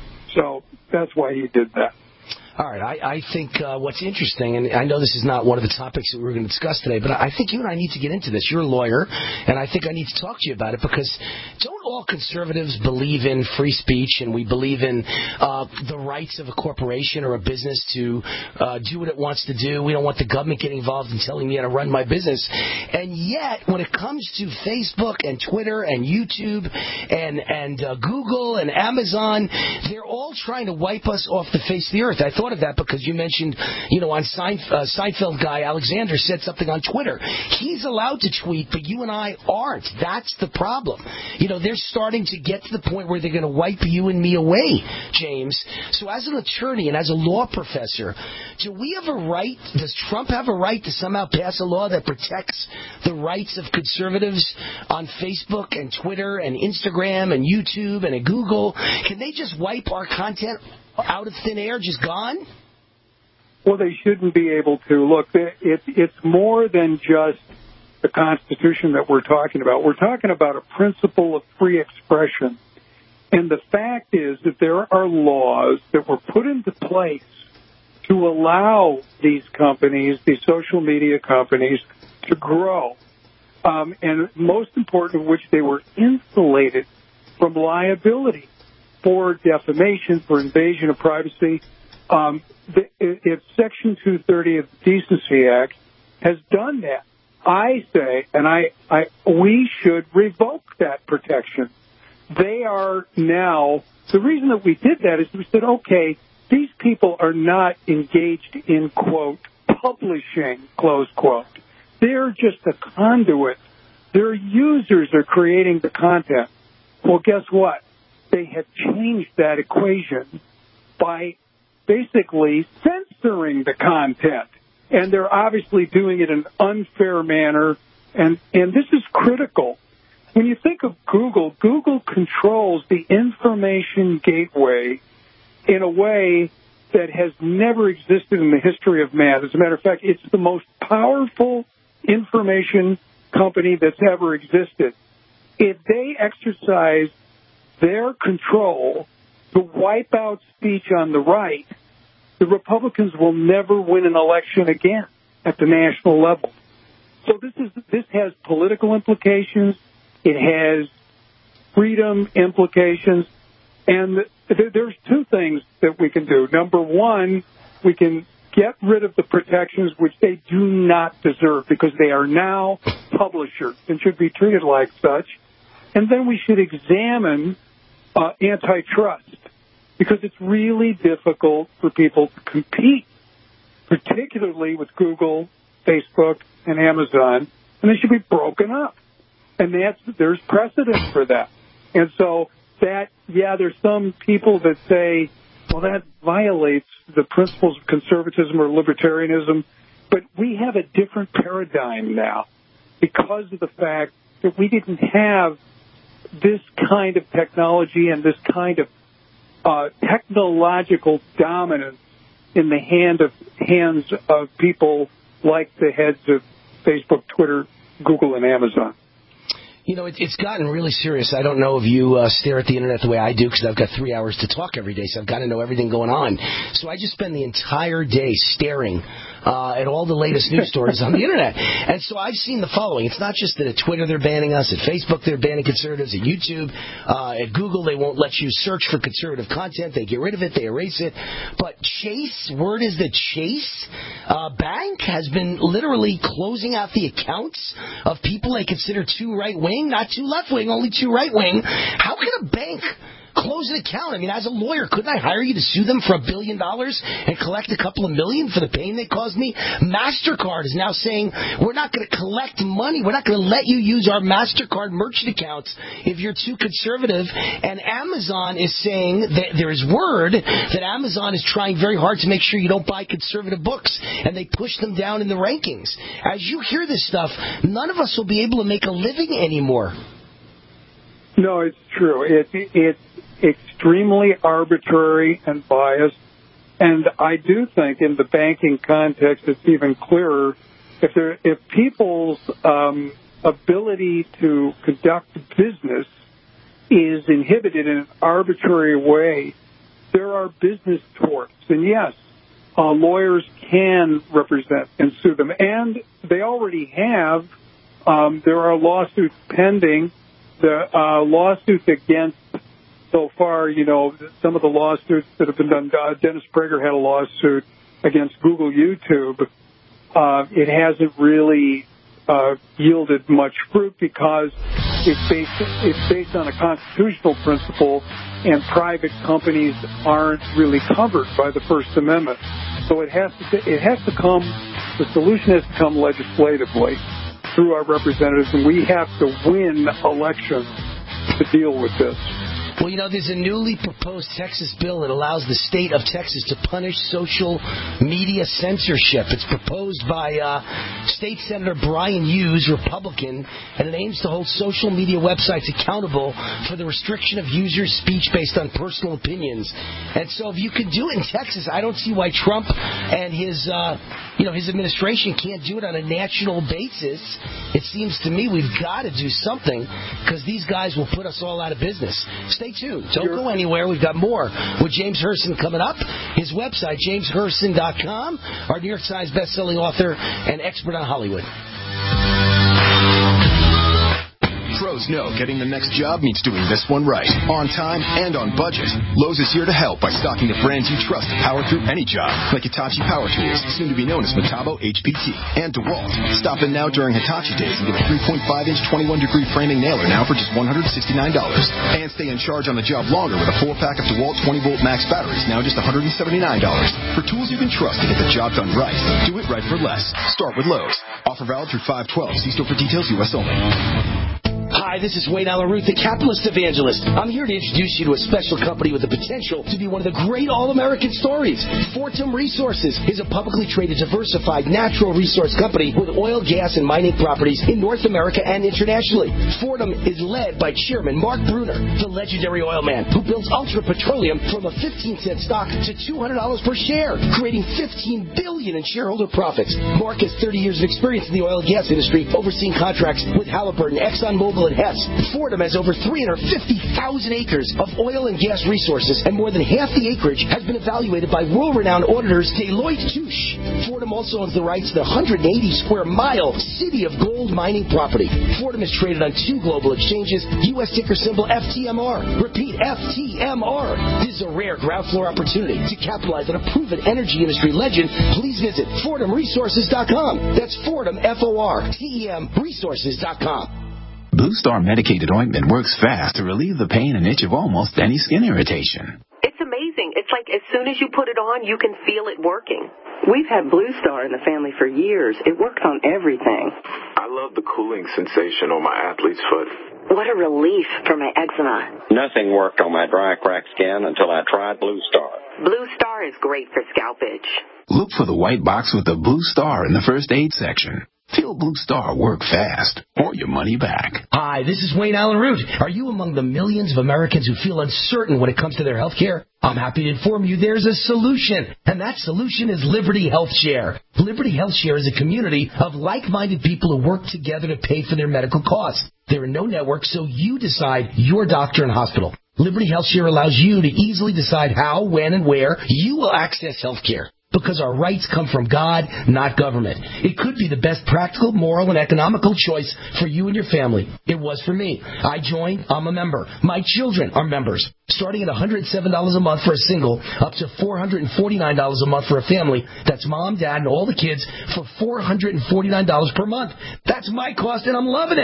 S: so that's why he did that.
B: All right, I, I think uh, what's interesting, and I know this is not one of the topics that we were going to discuss today, but I think you and I need to get into this. You're a lawyer, and I think I need to talk to you about it, because don't all conservatives believe in free speech, and we believe in uh, the rights of a corporation or a business to uh, do what it wants to do? We don't want the government getting involved in telling me how to run my business. And yet, when it comes to Facebook and Twitter and YouTube and, and uh, Google and Amazon, they're all trying to wipe us off the face of the earth. I thought of that because you mentioned, you know, on Sein, uh, Seinfeld guy, Alexander said something on Twitter. He's allowed to tweet, but you and I aren't. That's the problem. You know, they're starting to get to the point where they're going to wipe you and me away, James. So as an attorney and as a law professor, do we have a right, does Trump have a right to somehow pass a law that protects the rights of conservatives on Facebook and Twitter and Instagram and YouTube and Google? Can they just wipe our content out of thin air, just gone?
S: Well, they shouldn't be able to. Look, it, it's more than just the Constitution that we're talking about. We're talking about a principle of free expression. And the fact is that there are laws that were put into place to allow these companies, these social media companies, to grow. Um, and most important of which, they were insulated from liability for defamation, for invasion of privacy. Um, the, if Section two thirty of the Decency Act has done that, I say, and I, I, we should revoke that protection. They are now, the reason that we did that is we said, okay, these people are not engaged in, quote, publishing, close quote. They're just a conduit. Their users are creating the content. Well, guess what? They have changed that equation by basically censoring the content. And they're obviously doing it in an unfair manner. And, and this is critical. When you think of Google, Google controls the information gateway in a way that has never existed in the history of man. As a matter of fact, it's the most powerful information company that's ever existed. If they exercise their control to wipe out speech on the right, the Republicans will never win an election again at the national level. So this is this has political implications. It has freedom implications. And th- there's two things that we can do. Number one, we can get rid of the protections which they do not deserve because they are now publishers and should be treated like such. And then we should examine uh, antitrust because it's really difficult for people to compete, particularly with Google, Facebook, and Amazon, and they should be broken up. And that's, there's precedent for that. And so that, yeah, there's some people that say, well, that violates the principles of conservatism or libertarianism. But we have a different paradigm now because of the fact that we didn't have this kind of technology and this kind of uh, technological dominance in the hand of hands of people like the heads of Facebook, Twitter, Google, and Amazon.
B: You know, it, it's gotten really serious. I don't know if you uh, stare at the Internet the way I do because I've got three hours to talk every day, so I've got to know everything going on. So I just spend the entire day staring uh, at all the latest news stories on the Internet. And so I've seen the following. It's not just that at Twitter they're banning us, at Facebook they're banning conservatives, at YouTube, uh, at Google they won't let you search for conservative content. They get rid of it, they erase it. But Chase, word is that Chase uh, Bank has been literally closing out the accounts of people they consider too right-wing. Not too left-wing, only too right-wing. How can a bank close an account. I mean, as a lawyer, couldn't I hire you to sue them for a billion dollars and collect a couple of million for the pain they caused me? MasterCard is now saying we're not going to collect money. We're not going to let you use our MasterCard merchant accounts if you're too conservative. And Amazon is saying that there is word that Amazon is trying very hard to make sure you don't buy conservative books, and they push them down in the rankings. As you hear this stuff, none of us will be able to make a living anymore.
S: No, it's true. It, it's extremely arbitrary and biased. And I do think in the banking context it's even clearer. If there, if people's um, ability to conduct business is inhibited in an arbitrary way, there are business torts. And yes, uh, lawyers can represent and sue them. And they already have. Um, there are lawsuits pending. The uh, lawsuits against, so far, you know, some of the lawsuits that have been done, uh, Dennis Prager had a lawsuit against Google YouTube. Uh, it hasn't really uh, yielded much fruit because it's based, it's based on a constitutional principle, and private companies aren't really covered by the First Amendment. So it has to, it has to come, the solution has to come legislatively through our representatives, and we have to win elections to deal with this.
B: Well, you know, there's a newly proposed Texas bill that allows the state of Texas to punish social media censorship. It's proposed by uh, State Senator Brian Hughes, Republican, and it aims to hold social media websites accountable for the restriction of users' speech based on personal opinions. And so if you can do it in Texas, I don't see why Trump and his, uh, you know, his administration can't do it on a national basis. It seems to me we've got to do something because these guys will put us all out of business. Stay tuned. Don't go anywhere. We've got more with James Herson coming up. His website, james herson dot com. Our New York Times bestselling author and expert on Hollywood.
T: Pros know getting the next job means doing this one right, on time and on budget. Lowe's is here to help by stocking the brands you trust to power through any job, like Hitachi Power Tools, soon to be known as Metabo H P T, and DeWalt. Stop in now during Hitachi Days and get a three point five inch twenty-one degree framing nailer now for just one hundred sixty-nine dollars. And stay in charge on the job longer with a four-pack of DeWalt twenty volt max batteries, now just one hundred seventy-nine dollars. For tools you can trust to get the job done right, do it right for less. Start with Lowe's. Offer valid through five twelve. See store for details, U S only.
B: Hi, this is Wayne Allen Root, the capitalist evangelist. I'm here to introduce you to a special company with the potential to be one of the great all-American stories. Fortum Resources is a publicly traded, diversified natural resource company with oil, gas, and mining properties in North America and internationally. Fortum is led by Chairman Mark Bruner, the legendary oil man who builds Ultra Petroleum from a fifteen cent stock to two hundred dollars per share, creating fifteen billion dollars in shareholder profits. Mark has thirty years of experience in the oil and gas industry, overseeing contracts with Halliburton, ExxonMobil, and Hess. Fortum has over three hundred fifty thousand acres of oil and gas resources, and more than half the acreage has been evaluated by world-renowned auditors Deloitte Touche. Fortum also owns the rights to the one hundred eighty square mile City of Gold mining property. Fortum is traded on two global exchanges, U S ticker symbol F T M R. Repeat, F T M R. This is a rare ground floor opportunity to capitalize on a proven energy industry legend. Please visit Fortum Resources dot com. That's Fortum, F O R T E M, Resources dot com.
U: Blue Star medicated ointment works fast to relieve the pain and itch of almost any skin irritation.
V: It's amazing. It's like as soon as you put it on, you can feel it working. We've had Blue Star in the family for years. It works on everything.
W: I love the cooling sensation on my athlete's foot.
V: What a relief for my eczema.
X: Nothing worked on my dry, cracked skin until I tried Blue Star.
V: Blue Star is great for scalp itch.
U: Look for the white box with the Blue Star in the first aid section. Feel Blue Star work fast, or your money back.
B: Hi, this is Wayne Allen Root. Are you among the millions of Americans who feel uncertain when it comes to their health care? I'm happy to inform you there's a solution, and that solution is Liberty Health Share. Liberty Health Share is a community of like-minded people who work together to pay for their medical costs. There are no networks, so you decide your doctor and hospital. Liberty Health Share allows you to easily decide how, when, and where you will access health care. Because our rights come from God, not government. It could be the best practical, moral, and economical choice for you and your family. It was for me. I joined. I'm a member. My children are members. Starting at one hundred seven dollars a month for a single, up to four hundred forty-nine dollars a month for a family. That's mom, dad, and all the kids for four hundred forty-nine dollars per month. That's my cost, and I'm loving it.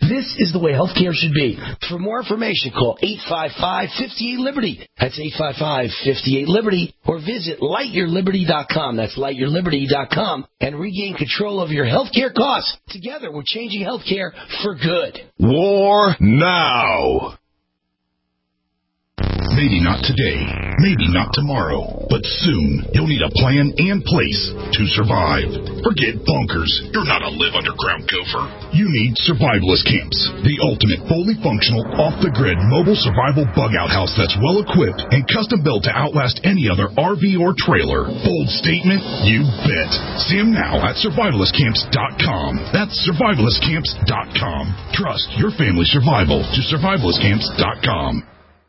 B: This is the way healthcare should be. For more information, call eight five five, five eight, Liberty. That's eight five five, five eight, Liberty. Or visit light your liberty dot com. That's light your liberty dot com. And regain control of your healthcare costs. Together, we're changing healthcare for good.
A: War now.
C: Maybe not today, maybe not tomorrow, but soon you'll need a plan and place to survive. Forget bunkers. You're not a live underground gopher. You need survivalist camps, the ultimate fully functional, off-the-grid mobile survival bug-out house that's well-equipped and custom-built to outlast any other R V or trailer. Bold statement? You bet. See them now at survivalist camps dot com. That's survivalist camps dot com. Trust your family's survival to survivalist camps dot com.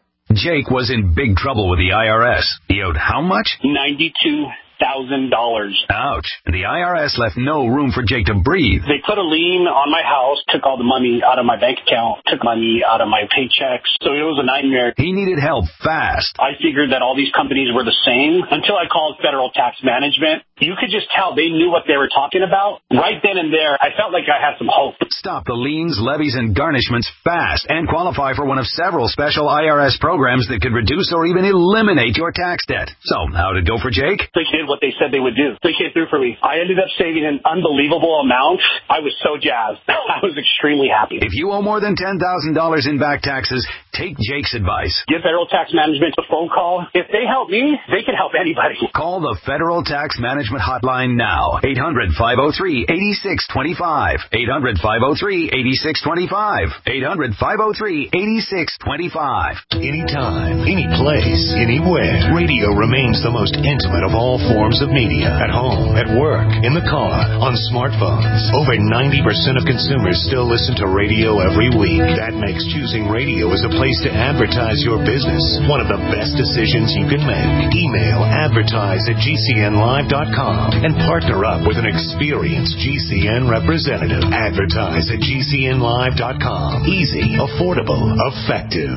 D: Jake was in big trouble with the I R S. He owed how much?
E: ninety-two thousand dollars.
D: Ouch. And the I R S left no room for Jake to breathe.
E: They put a lien on my house, took all the money out of my bank account, took money out of my paychecks. So it was a nightmare.
D: He needed help fast.
E: I figured that all these companies were the same until I called Federal Tax Management. You could just tell they knew what they were talking about. Right then and there, I felt like I had some hope.
D: Stop the liens, levies, and garnishments fast and qualify for one of several special I R S programs that could reduce or even eliminate your tax debt. So, how'd it go for Jake?
E: They did what they said they would do. They came through for me. I ended up saving an unbelievable amount. I was so jazzed. I was extremely happy.
D: If you owe more than ten thousand dollars in back taxes, take Jake's advice.
E: Give Federal Tax Management a phone call. If they help me, they can help anybody.
D: Call the Federal Tax Management Hotline now. eight hundred, five oh three, eight six two five. eight hundred, five oh three, eight six two five. eight hundred, five oh three, eight six two five.
F: Anytime, any place, anywhere. Radio remains the most intimate of all forms of media. At home, at work, in the car, on smartphones. Over ninety percent of consumers still listen to radio every week. That makes choosing radio as a place to advertise your business one of the best decisions you can make. Email advertise at G C N live dot com and partner up with an experienced G C N representative. Advertise at G C N live dot com. Easy, affordable, effective.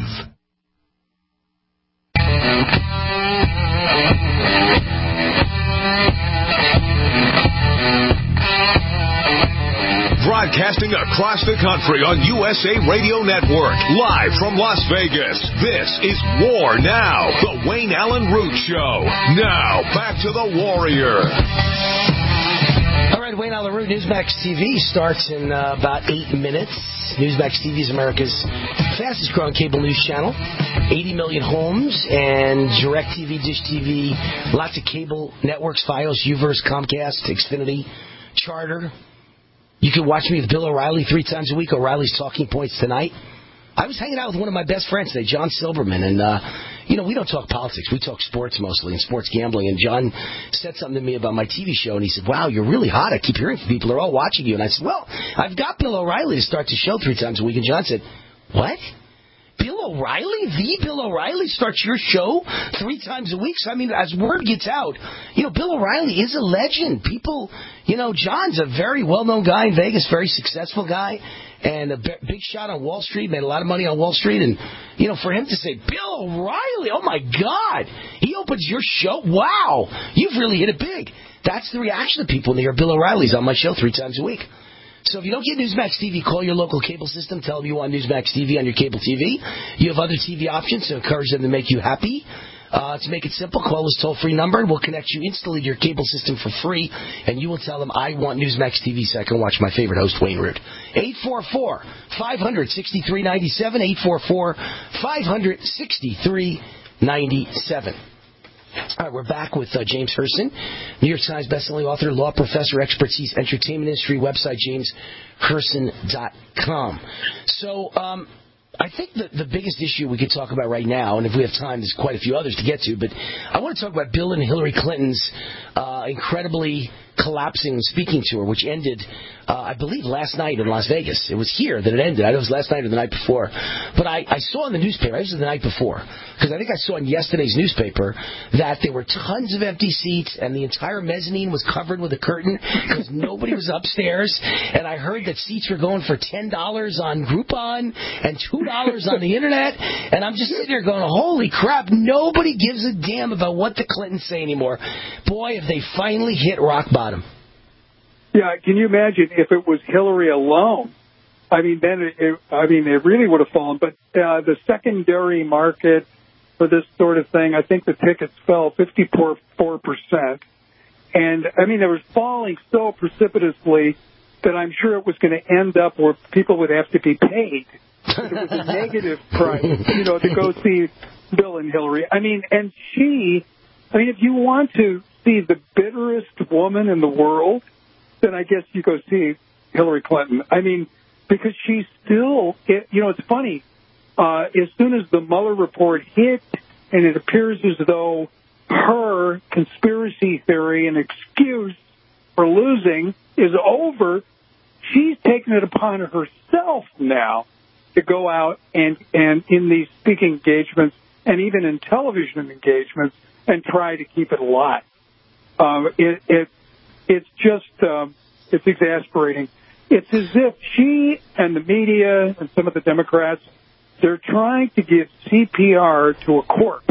A: Broadcasting across the country on U S A Radio Network. Live from Las Vegas. This is War Now, the Wayne Allen Root Show. Now, back to the Warrior.
B: All right, Wayne Allen Root, Newsmax T V starts in uh, about eight minutes. Newsmax T V is America's fastest growing cable news channel. eighty million homes and DirecTV, Dish T V, lots of cable networks, Fios, Uverse, Comcast, Xfinity, Charter. You can watch me with Bill O'Reilly three times a week. O'Reilly's Talking Points tonight. I was hanging out with one of my best friends today, John Silberman, and, uh, you know, we don't talk politics. We talk sports mostly and sports gambling. And John said something to me about my T V show, and he said, wow, you're really hot. I keep hearing from people. They're all watching you. And I said, well, I've got Bill O'Reilly to start the show three times a week. And John said, what? Bill O'Reilly? The Bill O'Reilly starts your show three times a week? So, I mean, as word gets out, you know, Bill O'Reilly is a legend. People, you know, John's a very well-known guy in Vegas, very successful guy, and a big shot on Wall Street, made a lot of money on Wall Street. And, you know, for him to say, Bill O'Reilly, oh, my God, he opens your show? Wow, you've really hit it big. That's the reaction of people when they hear Bill O'Reilly's on my show three times a week. So if you don't get Newsmax T V, call your local cable system. Tell them you want Newsmax T V on your cable T V. You have other T V options, so encourage them to make you happy. Uh, to make it simple, call this toll-free number, and we'll connect you instantly to your cable system for free, and you will tell them, I want Newsmax T V so I can watch my favorite host, Wayne Root. eight four four, five hundred, sixty-three ninety-seven, eight four four, five hundred, sixty-three ninety-seven. All right, we're back with uh, James Herson, New York Times bestselling author, law professor, expertise, entertainment industry, website, james herson dot com. So, um, I think the, the biggest issue we could talk about right now, and if we have time, there's quite a few others to get to, but I want to talk about Bill and Hillary Clinton's uh, incredibly collapsing speaking tour, which ended, uh, I believe, last night in Las Vegas. It was here that it ended. I know it was last night or the night before. But I, I saw in the newspaper, it was the night before, because I think I saw in yesterday's newspaper that there were tons of empty seats and the entire mezzanine was covered with a curtain because nobody was upstairs. And I heard that seats were going for ten dollars on Groupon and two dollars on the Internet. And I'm just sitting there going, holy crap, nobody gives a damn about what the Clintons say anymore. Boy, have they finally hit rock bottom.
S: Yeah, can you imagine if it was Hillary alone? I mean, then it, it, I mean, it really would have fallen. But uh, the secondary market for this sort of thing, I think the tickets fell fifty-four percent. And, I mean, it was falling so precipitously that I'm sure it was going to end up where people would have to be paid. It was a negative price, you know, to go see Bill and Hillary. I mean, and she, I mean, if you want to see the bitterest woman in the world, then I guess you go see Hillary Clinton. I mean, because she's still, it, you know, it's funny. Uh, as soon as the Mueller report hit, and it appears as though her conspiracy theory and excuse for losing is over, she's taken it upon herself now to go out and, and in these speaking engagements and even in television engagements and try to keep it alive. Um, it, it, it's just, um, it's exasperating. It's as if she and the media and some of the Democrats, they're trying to give C P R to a corpse.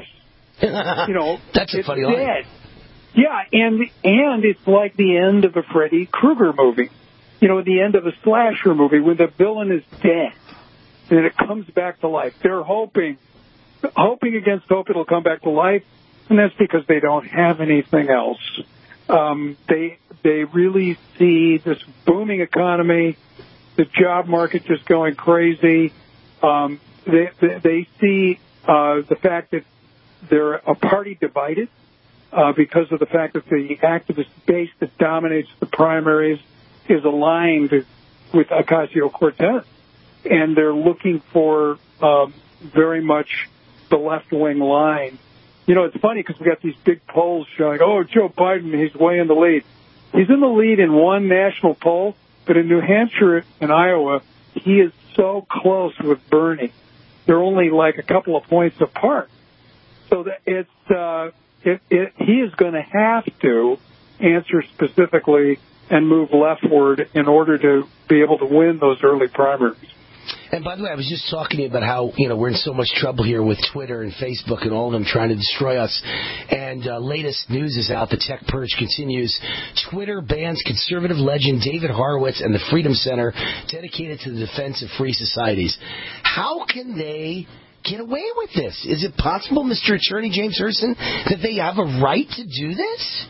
S: You know,
B: that's a funny line.
S: Dead. Yeah, and and it's like the end of a Freddy Krueger movie. You know, the end of a slasher movie when the villain is dead and then it comes back to life. They're hoping, hoping against hope it'll come back to life, and that's because they don't have anything else. Um, they they really see this booming economy, the job market just going crazy. Um, they, they they see uh, the fact that they're a party divided uh, because of the fact that the activist base that dominates the primaries is aligned with Ocasio-Cortez, and they're looking for um, very much the left-wing line. You know, it's funny because we got these big polls showing, oh, Joe Biden, he's way in the lead. He's in the lead in one national poll, but in New Hampshire and Iowa, he is so close with Bernie. They're only like a couple of points apart. So that it's uh, it, it, he is going to have to answer specifically and move leftward in order to be able to win those early primaries.
B: And by the way, I was just talking to you about how, you know, we're in so much trouble here with Twitter and Facebook and all of them trying to destroy us. And uh, latest news is out. The tech purge continues. Twitter bans conservative legend David Horowitz and the Freedom Center dedicated to the defense of free societies. How can they get away with this? Is it possible, Mister Attorney James Hurston, that they have a right to do this?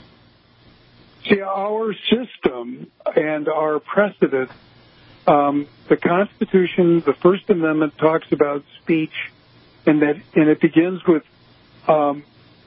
S: See, our system and our precedent, um, the Constitution, the First Amendment talks about speech, and that, and it begins with um,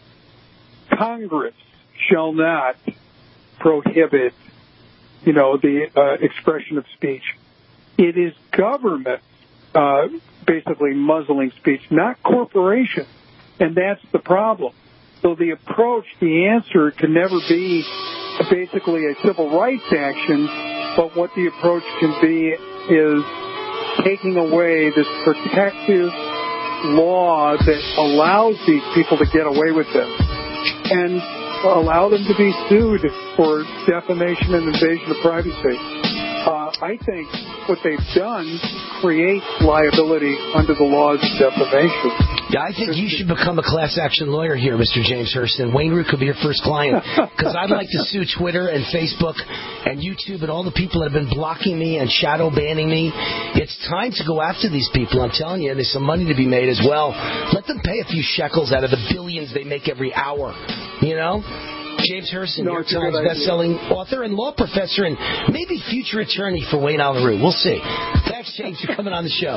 S: Congress shall not prohibit, you know, the uh, expression of speech. It is government uh, basically muzzling speech, not corporations, and that's the problem. So the approach, the answer can never be basically a civil rights action, but what the approach can be is taking away this protective law that allows these people to get away with this and allow them to be sued for defamation and invasion of privacy. Uh, I think what they've done creates liability under the laws of defamation.
B: Yeah, I think you should become a class action lawyer here, Mister James Hurston. Wayne Root could be your first client, because I'd like to sue Twitter and Facebook and YouTube and all the people that have been blocking me and shadow banning me. It's time to go after these people. I'm telling you, there's some money to be made as well. Let them pay a few shekels out of the billions they make every hour, you know? James Hurston, New York Times best-selling author and law professor and maybe future attorney for Wayne Allen Root. We'll see. Thanks, James, for coming on the show.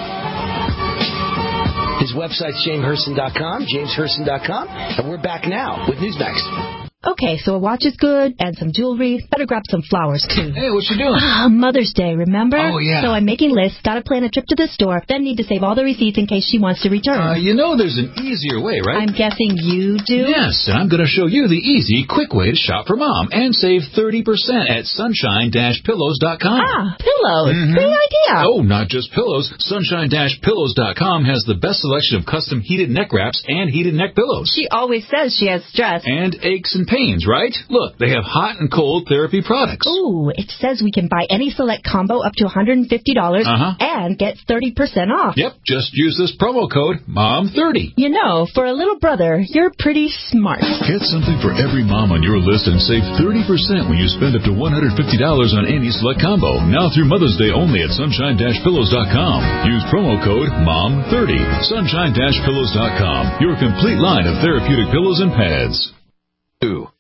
B: His website's james hurston dot com, james hurston dot com, and we're back now with Newsmax.
G: Okay, so a watch is good, and some jewelry. Better grab some flowers, too.
H: Hey, what you doing?
G: Ah, Mother's Day, remember?
H: Oh, yeah.
G: So I'm making lists, gotta plan a trip to the store, then need to save all the receipts in case she wants to return.
H: Uh, you know there's an easier way, right?
G: I'm guessing you do?
H: Yes, and I'm going to show you the easy, quick way to shop for Mom and save thirty percent at sunshine dash pillows dot com.
G: Ah, pillows.
H: Mm-hmm.
G: Great idea.
H: Oh, not just pillows. sunshine dash pillows dot com has the best selection of custom heated neck wraps and heated neck pillows.
G: She always says she has stress.
H: And aches and pains. pains, right? Look, they have hot and cold therapy products.
G: Ooh, it says we can buy any select combo up to one hundred fifty dollars
H: uh-huh.
G: and get thirty percent off.
H: Yep, just use this promo code mom thirty.
G: You know, for a little brother, you're pretty smart.
I: Get something for every mom on your list and save thirty percent when you spend up to one hundred fifty dollars on any select combo. Now through Mother's Day only at sunshine dash pillows dot com. Use promo code mom thirty. sunshine dash pillows dot com. Your complete line of therapeutic pillows and pads.
T: Ooh.